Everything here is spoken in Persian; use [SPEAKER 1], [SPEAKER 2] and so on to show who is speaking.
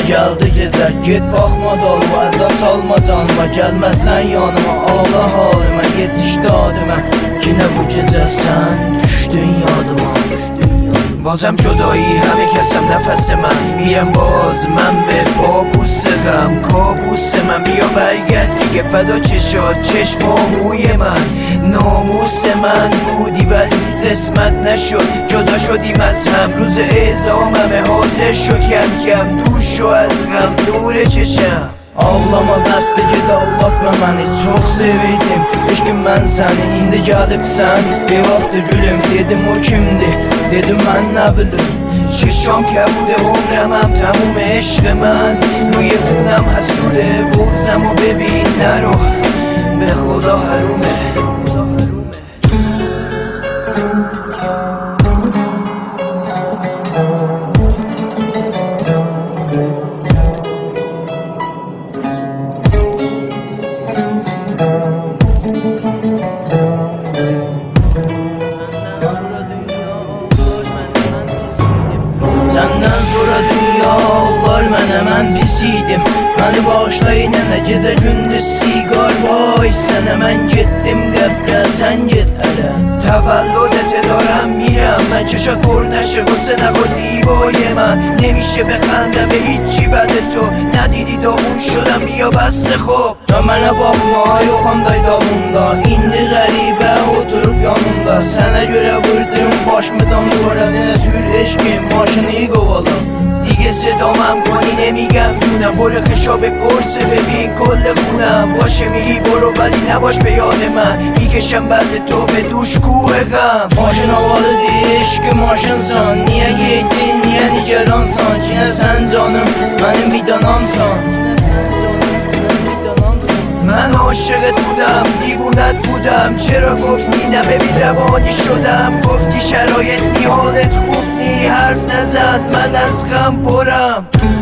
[SPEAKER 1] geldi gecə, get baxma dalma, əzab salma canıma, gəlməsən yanıma, ağla halıma, yetişdi adıma. Yine bu gecə sən düşdün yadıma. بازم جدایی همه کسم نفس من میرم باز من به بابوس غم کابوس من بیا برگرد دیگه فدا چشات چشم آهوی من ناموس من بودی ولی قسمت نشد جدا شدیم از هم روز اعزاممه حاضر شو کم کم دور شو از غم دور چشم Ağlama bəsdə ged ağlatma məni Çox sevirdim eşkim mən səni İndi gəlib sən bir vaxtı gülüm Dedim o kimdi dedim mən nə bilim چشام کبوده عمرمم تموم عشق من روی خونم حسوده بغزم و ببین نرو به خدا حرومه Səndən sonra dünya ağlar mənə mən pis idim Məni bağışlayın nənə gecə gündüz sigar Vay sənə mən getdim qəbrə sən get hələ تولدت دارم میرم من چشات پر نشه غصه نخور زیبای من نمیشه بخندم به هیچی بعد تو ندیدی داغون شدم بیا بس خوب تا mənə baxma yoxam daydalımda İndi qəribə oturub yanımda Sənə görə vurdum başımdan duvara Nə sür eşkim maşını qovalım دیگه صدامم کنی نمیگم جونم پر خشاب قرصه ببین کل خونم باشه میری برو ولی نباش به یاد من میکشم بعد تو به دوش کوه غم ماشین havalı دیش که ماشınsan Niye giydin niye nigeransan Yine sen canım benim vidanamsan من عاشقت بودم دیوونت بودم چرا گفتی نه ببین روانی شدم گفتی شرایط نی حالت خوب نی حرف نزد من از غم پرم